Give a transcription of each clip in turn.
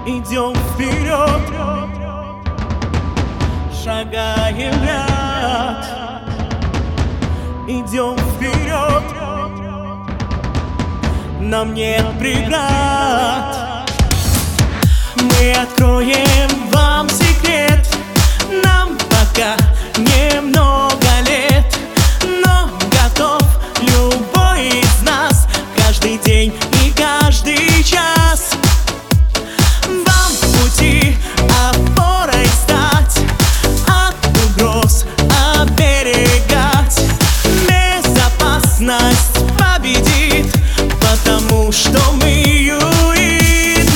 идем вперед, шагаем в ряд, идем вперед, нам нет преград. Мы откроем вам секрет, нам пока немного лет, но готов любой из нас каждый день и каждый час вам в пути опорой стать, от угроз оберегать. Безопасность победит, потому что мы юрид.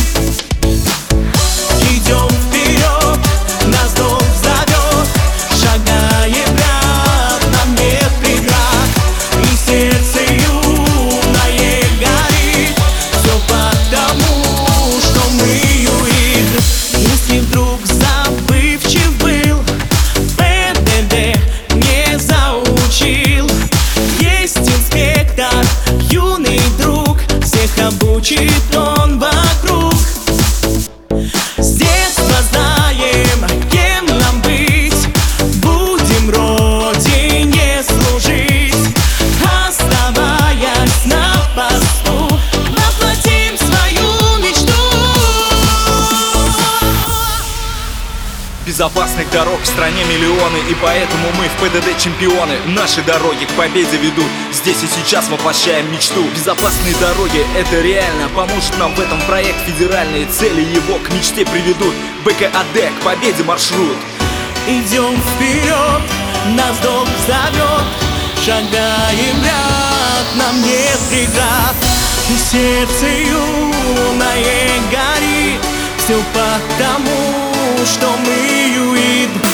Идем вперед, нас дом зовет, шагаем в ряд, нам нет преград, и сердце юное горит, все потому, что мы юрид. Если вдруг забывчив был, ПДД не заучил, есть инспектор, юный друг, всех обучит он вокруг. С детства знаем, кем нам быть, будем родине служить, оставаясь на посту, воплотим свою мечту. Безопасных дорог в стране миллионы, и поэтому мы в ПДД чемпионы. Наши дороги к победе ведут, здесь и сейчас воплощаем мечту. Безопасные дороги — это реально, поможет нам в этом проект федеральные цели, его к мечте приведут. БКАД к победе маршрут. Идем вперед, нас дом зовет, шагаем в ряд, нам нет преград, и сердце юное горит, все потому, что мы юрид.